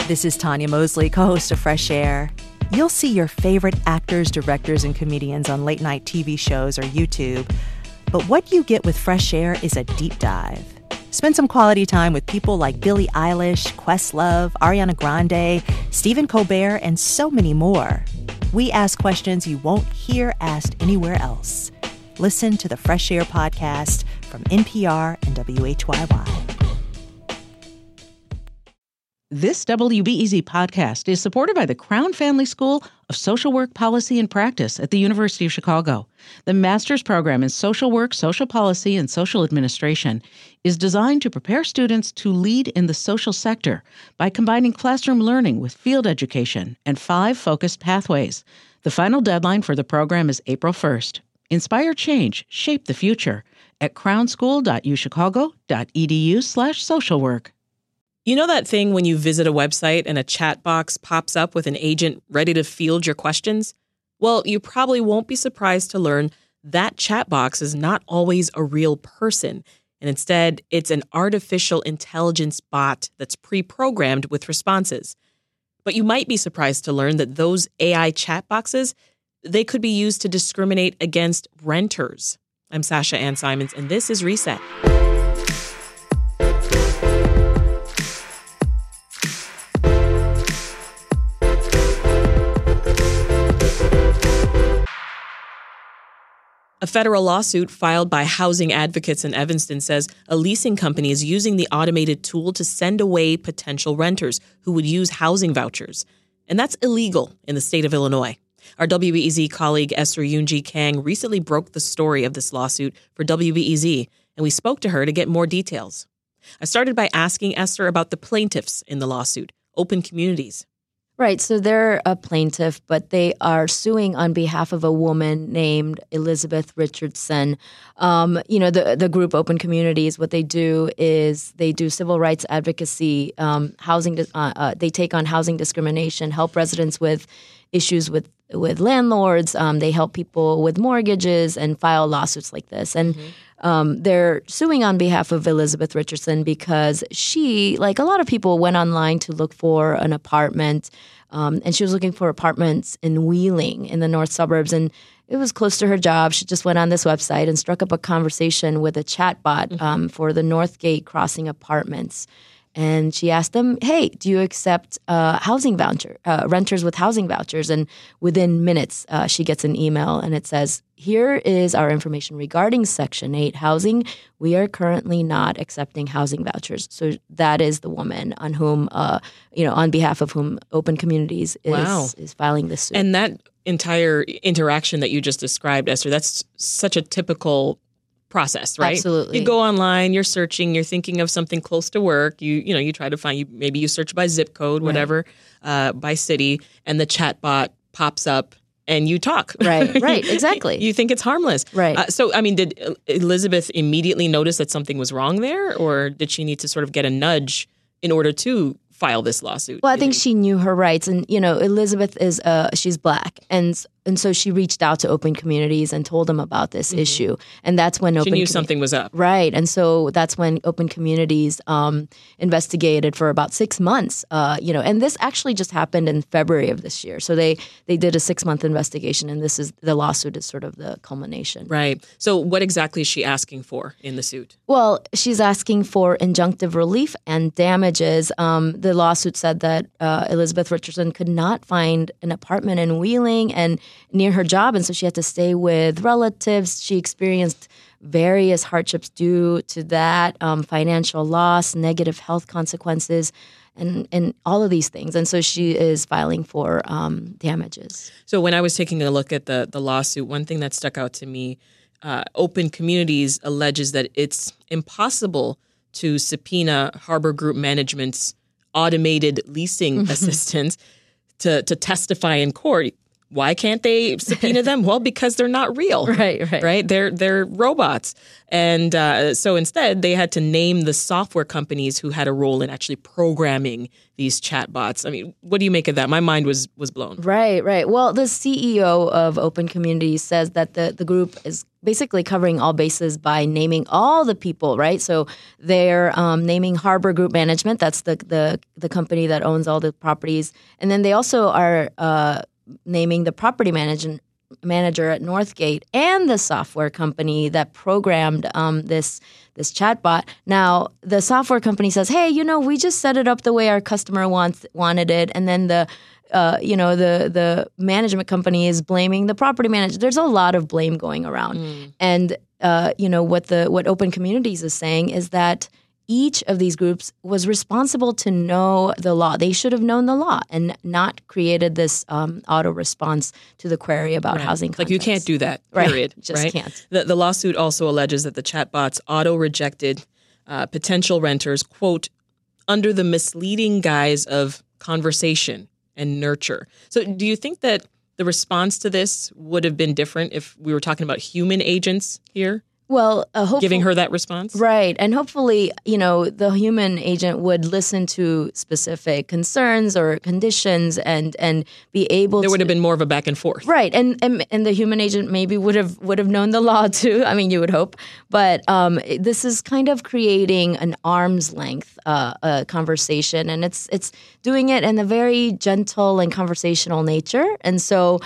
This is Tanya Mosley, co-host of Fresh Air. You'll see your favorite actors, directors, and comedians on late-night TV shows or YouTube. But what you get with Fresh Air is a deep dive. Spend some quality time with people like Billie Eilish, Questlove, Ariana Grande, Stephen Colbert, and so many more. We ask questions you won't hear asked anywhere else. Listen to the Fresh Air podcast from NPR and WHYY. This WBEZ podcast is supported by the Crown Family School of Social Work Policy and Practice at the University of Chicago. The master's program in social work, social policy, and social administration is designed to prepare students to lead in the social sector by combining classroom learning with field education and 5 focused pathways. The final deadline for the program is April 1st. Inspire change, shape the future at crownschool.uchicago.edu/socialwork. You know that thing when you visit a website and a chat box pops up with an agent ready to field your questions? Well, you probably won't be surprised to learn that chat box is not always a real person. And instead, it's an artificial intelligence bot that's pre-programmed with responses. But you might be surprised to learn that those AI chat boxes, they could be used to discriminate against renters. I'm Sasha Ann Simons, and this is Reset. A federal lawsuit filed by housing advocates in Evanston says a leasing company is using the automated tool to send away potential renters who would use housing vouchers. And that's illegal in the state of Illinois. Our WBEZ colleague Esther Yoonji Kang recently broke the story of this lawsuit for WBEZ, and we spoke to her to get more details. I started by asking Esther about the plaintiffs in the lawsuit, Open Communities. Right. So they're a plaintiff, but they are suing on behalf of a woman named Elizabeth Richardson. The group Open Communities, what they do is they do civil rights advocacy, they take on housing discrimination, help residents with issues with landlords. They help people with mortgages and file lawsuits like this. And they're suing on behalf of Elizabeth Richardson because she, like a lot of people, went online to look for an apartment, and she was looking for apartments in Wheeling in the north suburbs, and it was close to her job. She just went on this website and struck up a conversation with a chatbot for the Northgate Crossing Apartments. And she asked them, hey, do you accept renters with housing vouchers? And within minutes, she gets an email and it says, here is our information regarding Section 8 housing. We are currently not accepting housing vouchers. So that is the woman on whom, on behalf of whom Open Communities is filing this suit. And that entire interaction that you just described, Esther, that's such a typical process, right? Absolutely. You go online, you're searching, you're thinking of something close to work. You try to find, maybe you search by zip code, whatever, by city, and the chatbot pops up and you talk. Right, exactly. You think it's harmless. Right. Did Elizabeth immediately notice that something was wrong there, or did she need to sort of get a nudge in order to file this lawsuit? Well, I think she knew her rights. And, Elizabeth she's Black. And so she reached out to Open Communities and told them about this issue. And that's when she knew something was up. Right. And so that's when Open Communities investigated for about 6 months, and this actually just happened in February of this year. So they did a 6-month investigation, and the lawsuit is sort of the culmination. Right. So what exactly is she asking for in the suit? Well, she's asking for injunctive relief and damages. The lawsuit said that Elizabeth Richardson could not find an apartment in Wheeling and near her job, and so she had to stay with relatives. She experienced various hardships due to that, financial loss, negative health consequences, and all of these things. And so she is filing for damages. So when I was taking a look at the lawsuit, one thing that stuck out to me, Open Communities alleges that it's impossible to subpoena Harbor Group Management's automated leasing assistants to testify in court Why can't they subpoena them? Well, because they're not real. Right? They're robots. And so instead, they had to name the software companies who had a role in actually programming these chatbots. I mean, what do you make of that? My mind was blown. Right. Well, the CEO of Open Communities says that the group is basically covering all bases by naming all the people, right? So they're naming Harbor Group Management. That's the company that owns all the properties. And then they also are naming the property manager at Northgate and the software company that programmed this chatbot. Now, the software company says, hey, we just set it up the way our customer wanted it. And then the management company is blaming the property manager. There's a lot of blame going around. And, what Open Communities is saying is that each of these groups was responsible to know the law. They should have known the law and not created this auto response to the query about housing contents. Like you can't do that, period. Right. Just can't. The lawsuit also alleges that the chatbots auto-rejected potential renters, quote, under the misleading guise of conversation and nurture. So do you think that the response to this would have been different if we were talking about human agents here? Well, giving her that response? Right. And hopefully, the human agent would listen to specific concerns or conditions and be able There would have been more of a back and forth. Right. And the human agent maybe would have known the law too. I mean, you would hope. But this is kind of creating an arm's length conversation. And it's doing it in a very gentle and conversational nature. And so,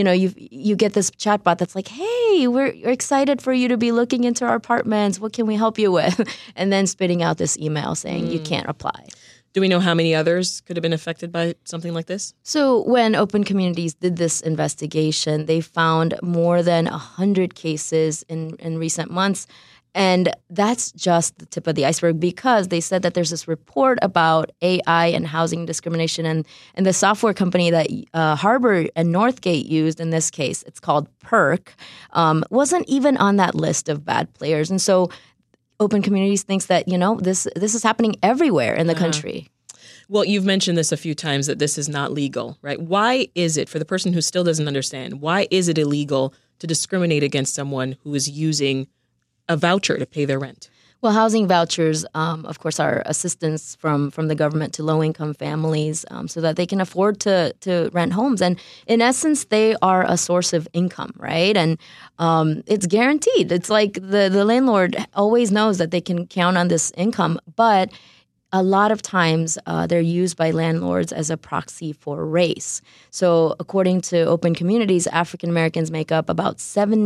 you get this chatbot that's like, hey, we're excited for you to be looking into our apartments. What can we help you with? And then spitting out this email saying you can't apply. Do we know how many others could have been affected by something like this? So when Open Communities did this investigation, they found more than 100 cases in recent months. And that's just the tip of the iceberg because they said that there's this report about AI and housing discrimination. And the software company that Harbor and Northgate used in this case, it's called Perk, wasn't even on that list of bad players. And so Open Communities thinks that, this is happening everywhere in the country. Well, you've mentioned this a few times that this is not legal, right? Why is it, for the person who still doesn't understand, why is it illegal to discriminate against someone who is using a voucher to pay their rent? Well, housing vouchers, of course, are assistance from the government to low-income families so that they can afford to rent homes. And in essence, they are a source of income, right? And it's guaranteed. It's like the landlord always knows that they can count on this income, but a lot of times they're used by landlords as a proxy for race. So according to Open Communities, African Americans make up about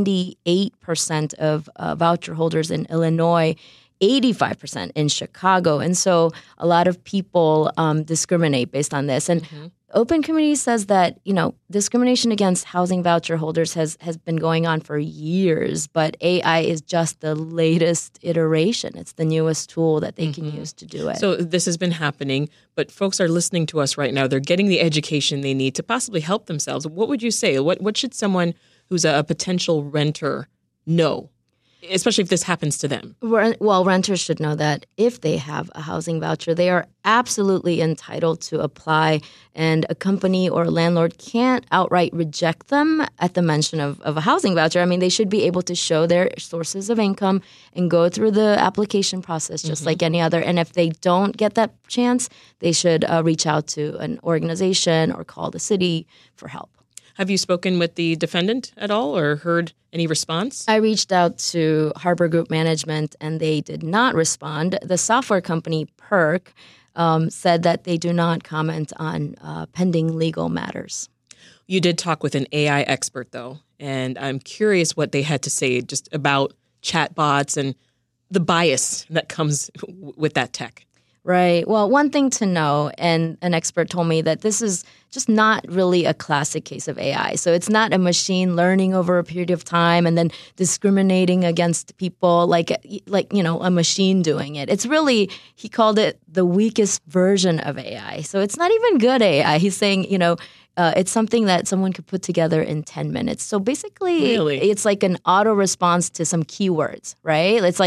78% of voucher holders in Illinois, 85% in Chicago. And so a lot of people discriminate based on this. And Open Communities says that, discrimination against housing voucher holders has been going on for years, but AI is just the latest iteration. It's the newest tool that they can use to do it. So this has been happening, but folks are listening to us right now. They're getting the education they need to possibly help themselves. What would you say? What should someone who's a potential renter know? Especially if this happens to them. Well, renters should know that if they have a housing voucher, they are absolutely entitled to apply, and a company or a landlord can't outright reject them at the mention of a housing voucher. I mean, they should be able to show their sources of income and go through the application process just like any other. And if they don't get that chance, they should reach out to an organization or call the city for help. Have you spoken with the defendant at all or heard any response? I reached out to Harbor Group Management and they did not respond. The software company Perk said that they do not comment on pending legal matters. You did talk with an AI expert, though, and I'm curious what they had to say just about chatbots and the bias that comes with that tech. Right. Well, one thing to know, and an expert told me that this is just not really a classic case of AI. So it's not a machine learning over a period of time and then discriminating against people like a machine doing it. It's really, he called it the weakest version of AI. So it's not even good AI. He's saying, it's something that someone could put together in 10 minutes. So basically, It's like an auto response to some keywords, right? It's like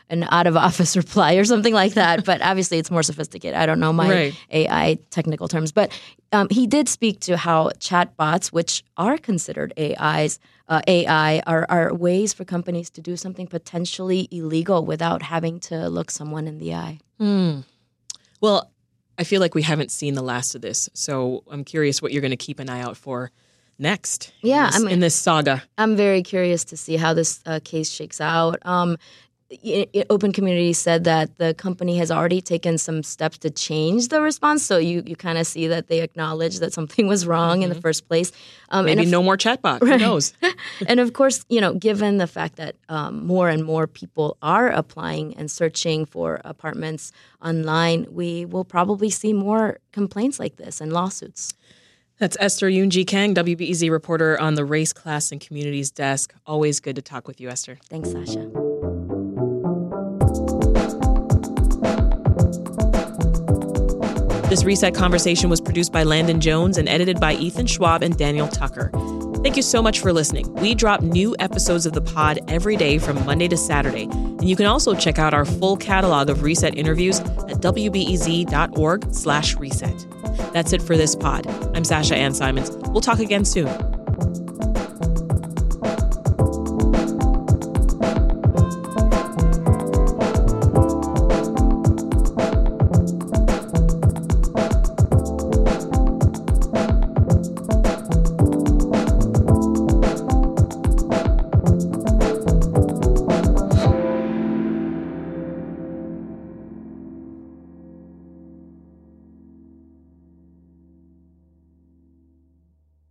an out-of-office reply or something like that. But obviously, it's more sophisticated. I don't know my AI technical terms. But he did speak to how chatbots, which are considered AI, are ways for companies to do something potentially illegal without having to look someone in the eye. Well, I feel like we haven't seen the last of this. So I'm curious what you're going to keep an eye out for next in this saga. I'm very curious to see how this case shakes out. Open Community said that the company has already taken some steps to change the response. So you kind of see that they acknowledge that something was wrong in the first place. Maybe no more chatbot. Who knows? And of course, given the fact that more and more people are applying and searching for apartments online, we will probably see more complaints like this and lawsuits. That's Esther Yoon-Ji Kang, WBEZ reporter on the Race, Class, and Communities desk. Always good to talk with you, Esther. Thanks, Sasha. This Reset conversation was produced by Landon Jones and edited by Ethan Schwab and Daniel Tucker. Thank you so much for listening. We drop new episodes of the pod every day from Monday to Saturday. And you can also check out our full catalog of Reset interviews at wbez.org/reset. That's it for this pod. I'm Sasha Ann Simons. We'll talk again soon.